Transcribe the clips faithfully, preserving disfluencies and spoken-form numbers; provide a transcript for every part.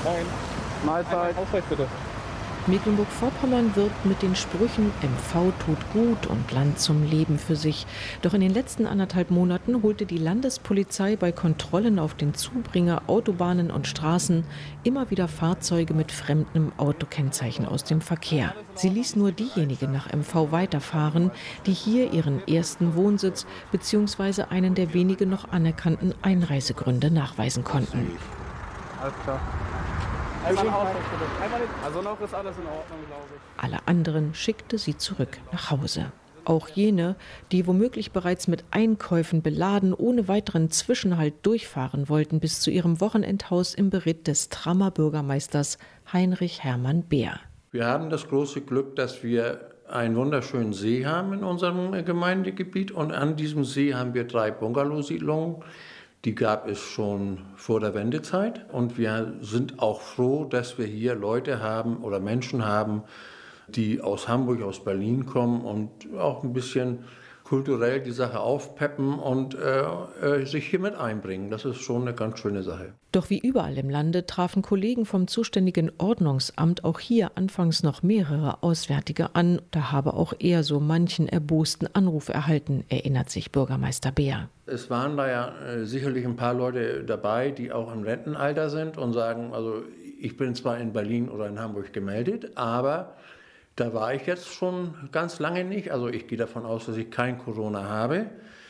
Moin. Mahlzeit. Ausweis bitte. Mecklenburg-Vorpommern wirbt mit den Sprüchen M V tut gut und Land zum Leben für sich. Doch in den letzten anderthalb Monaten holte die Landespolizei bei Kontrollen auf den Zubringer, Autobahnen und Straßen immer wieder Fahrzeuge mit fremdem Autokennzeichen aus dem Verkehr. Sie ließ nur diejenigen nach M V weiterfahren, die hier ihren ersten Wohnsitz bzw. einen der wenigen noch anerkannten Einreisegründe nachweisen konnten. Alles klar. Einmal Ausweis bitte. Also noch ist alles in Ordnung, glaube ich. Alle anderen schickte sie zurück nach Hause. Auch jene, die womöglich bereits mit Einkäufen beladen, ohne weiteren Zwischenhalt durchfahren wollten bis zu ihrem Wochenendhaus im Beritt des Trammer Bürgermeisters Heinrich Hermann Beer. Wir haben das große Glück, dass wir einen wunderschönen See haben in unserem Gemeindegebiet und an diesem See haben wir drei Bungalow-Siedlungen. Die gab es schon vor der Wendezeit und wir sind auch froh, dass wir hier Leute haben oder Menschen haben, die aus Hamburg, aus Berlin kommen und auch ein bisschen kulturell die Sache aufpeppen und äh, äh, sich hier mit einbringen. Das ist schon eine ganz schöne Sache. Doch wie überall im Lande trafen Kollegen vom zuständigen Ordnungsamt auch hier anfangs noch mehrere Auswärtige an. Da habe auch er so manchen erbosten Anruf erhalten, erinnert sich Bürgermeister Beer. Es waren da ja äh, sicherlich ein paar Leute dabei, die auch im Rentenalter sind und sagen, also ich bin zwar in Berlin oder in Hamburg gemeldet, aber da war ich jetzt schon ganz lange nicht. Also ich gehe davon aus, dass ich kein Corona habe.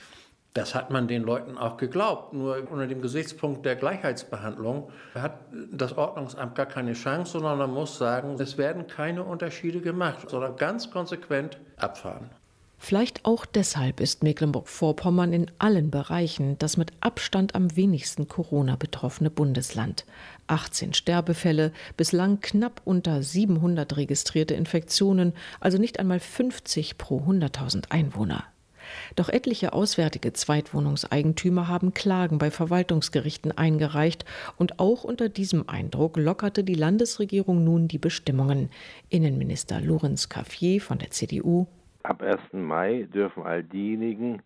Das hat man den Leuten auch geglaubt. Nur unter dem Gesichtspunkt der Gleichheitsbehandlung hat das Ordnungsamt gar keine Chance, sondern man muss sagen, es werden keine Unterschiede gemacht, sondern ganz konsequent abfahren. Vielleicht auch deshalb ist Mecklenburg-Vorpommern in allen Bereichen das mit Abstand am wenigsten Corona betroffene Bundesland. achtzehn Sterbefälle, bislang knapp unter siebenhundert registrierte Infektionen, also nicht einmal fünfzig pro hunderttausend Einwohner. Doch etliche auswärtige Zweitwohnungseigentümer haben Klagen bei Verwaltungsgerichten eingereicht und auch unter diesem Eindruck lockerte die Landesregierung nun die Bestimmungen. Innenminister Lorenz Cafier von der C D U: Ab ersten Mai dürfen all diejenigen,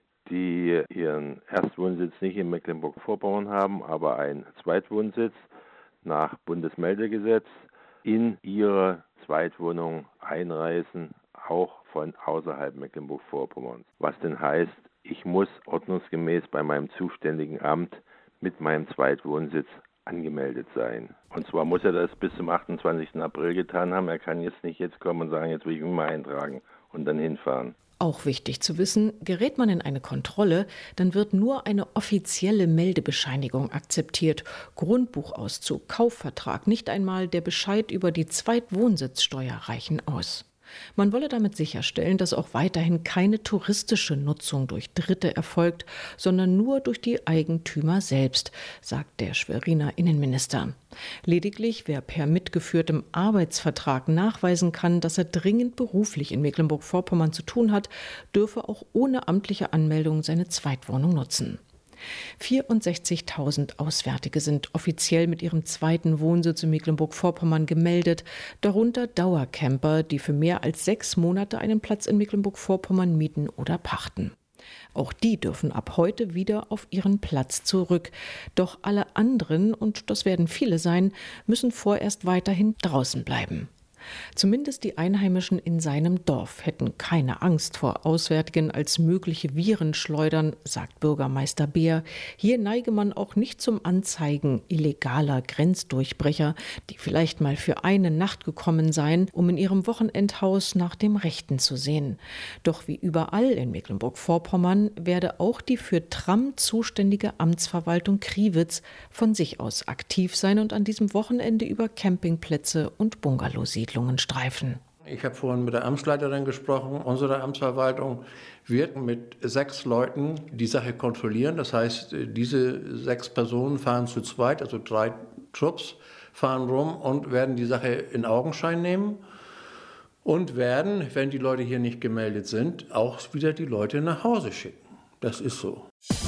die ihren Erstwohnsitz nicht in Mecklenburg-Vorpommern haben, aber einen Zweitwohnsitz nach Bundesmeldegesetz, in ihre Zweitwohnung einreisen, auch von außerhalb Mecklenburg-Vorpommerns. Was denn heißt, ich muss ordnungsgemäß bei meinem zuständigen Amt mit meinem Zweitwohnsitz angemeldet sein. Und zwar muss er das bis zum achtundzwanzigsten April getan haben. Er kann jetzt nicht jetzt kommen und sagen, jetzt will ich mich mal eintragen und dann hinfahren. Auch wichtig zu wissen, gerät man in eine Kontrolle, dann wird nur eine offizielle Meldebescheinigung akzeptiert. Grundbuchauszug, Kaufvertrag, nicht einmal der Bescheid über die Zweitwohnsitzsteuer reichen aus. Man wolle damit sicherstellen, dass auch weiterhin keine touristische Nutzung durch Dritte erfolgt, sondern nur durch die Eigentümer selbst, sagt der Schweriner Innenminister. Lediglich wer per mitgeführtem Arbeitsvertrag nachweisen kann, dass er dringend beruflich in Mecklenburg-Vorpommern zu tun hat, dürfe auch ohne amtliche Anmeldung seine Zweitwohnung nutzen. vierundsechzigtausend Auswärtige sind offiziell mit ihrem zweiten Wohnsitz in Mecklenburg-Vorpommern gemeldet, darunter Dauercamper, die für mehr als sechs Monate einen Platz in Mecklenburg-Vorpommern mieten oder pachten. Auch die dürfen ab heute wieder auf ihren Platz zurück. Doch alle anderen, und das werden viele sein, müssen vorerst weiterhin draußen bleiben. Zumindest die Einheimischen in seinem Dorf hätten keine Angst vor Auswärtigen als mögliche Virenschleudern, sagt Bürgermeister Beer. Hier neige man auch nicht zum Anzeigen illegaler Grenzdurchbrecher, die vielleicht mal für eine Nacht gekommen seien, um in ihrem Wochenendhaus nach dem Rechten zu sehen. Doch wie überall in Mecklenburg-Vorpommern werde auch die für Tram zuständige Amtsverwaltung Kriwitz von sich aus aktiv sein und an diesem Wochenende über Campingplätze und Bungalowsiedlungen streifen. Ich habe vorhin mit der Amtsleiterin gesprochen. Unsere Amtsverwaltung wird mit sechs Leuten die Sache kontrollieren. Das heißt, diese sechs Personen fahren zu zweit, also drei Trupps fahren rum und werden die Sache in Augenschein nehmen und werden, wenn die Leute hier nicht gemeldet sind, auch wieder die Leute nach Hause schicken. Das ist so.